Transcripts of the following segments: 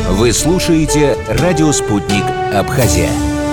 Вы слушаете «Радио Спутник. Абхазия».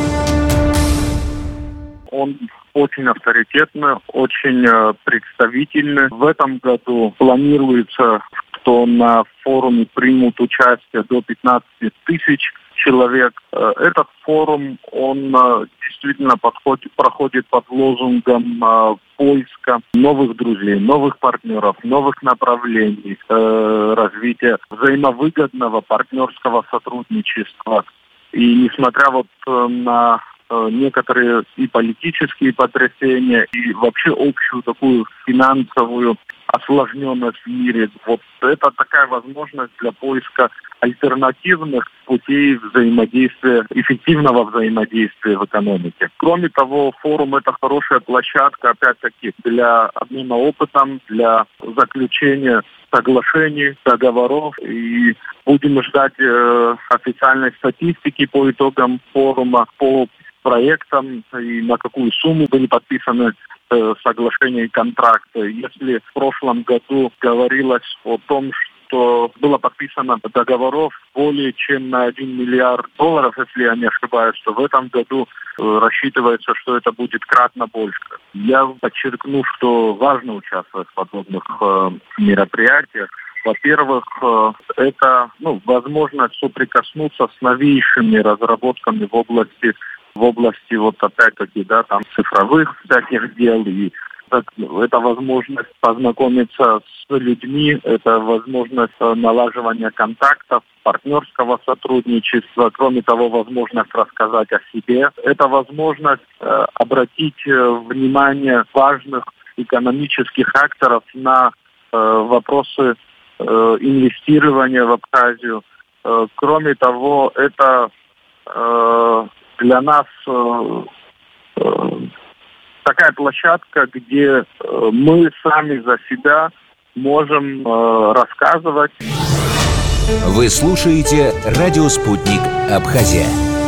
Он очень авторитетный, очень представительный. В этом году планируется, что на форуме примут участие до 15 тысяч человек. Этот форум, он действительно проходит под лозунгом поиска новых друзей, новых партнеров, новых направлений, развития взаимовыгодного партнерского сотрудничества. И несмотря на некоторые и политические потрясения, и вообще общую такую финансовую осложненность в мире. Вот это такая возможность для поиска альтернативных путей взаимодействия, эффективного взаимодействия в экономике. Кроме того, форум – это хорошая площадка, опять-таки, для обмена опытом, для заключения соглашений, договоров. И будем ждать официальной статистики по итогам форума, по проектам и на какую сумму были подписаны соглашения и контракты. Если в прошлом году говорилось о том, что было подписано договоров более чем на $1 миллиард, если я не ошибаюсь, то в этом году рассчитывается, что это будет кратно больше. Я подчеркну, что важно участвовать в подобных мероприятиях. Во-первых, это возможность соприкоснуться с новейшими разработками в области вот опять-таки, цифровых всяких дел, и это возможность познакомиться с людьми, это возможность налаживания контактов, партнерского сотрудничества, кроме того, возможность рассказать о себе. Это возможность обратить внимание важных экономических акторов на вопросы инвестирования в Абхазию. Кроме того, это для нас такая площадка, где мы сами за себя можем рассказывать. Вы слушаете «Радио Спутник. Абхазия».